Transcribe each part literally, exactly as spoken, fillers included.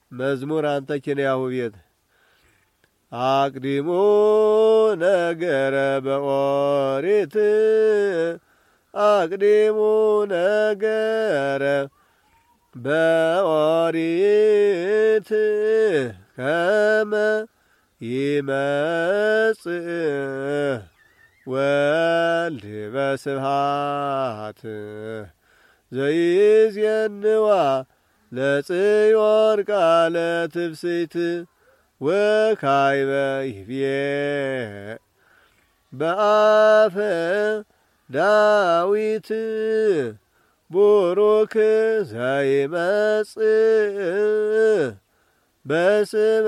መዝሙር አንተ ኪንያሁ ቤት አቅዲሙ ነገረ በኦሪት አቅዲሙ ነገረ በኦሪት ከመ ይመጽእ ወልድ በስብሐት ዘይዜንዋ ለጽዮን ቃለ ትፍስሕት ወካዕበ ይቤ በአፈ ዳዊት ቡሩክ ዘይመጽእ በስመ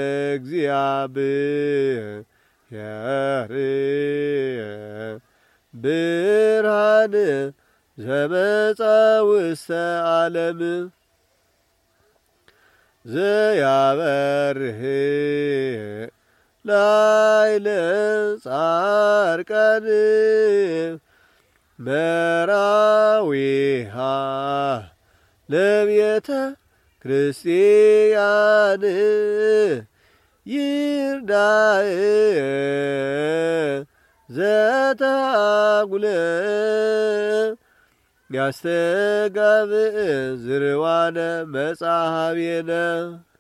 እግዚአብሔር ብርሃን ዘመጻ ውስተ ዓለም ዘያበርህ ላዕለ ጻድቃን መራዊሃ ለቤተ ክርስቲያን ይርዳእ ዘተአጉለ ያስተጋብእ ዝርዋነ መጻሕቤነ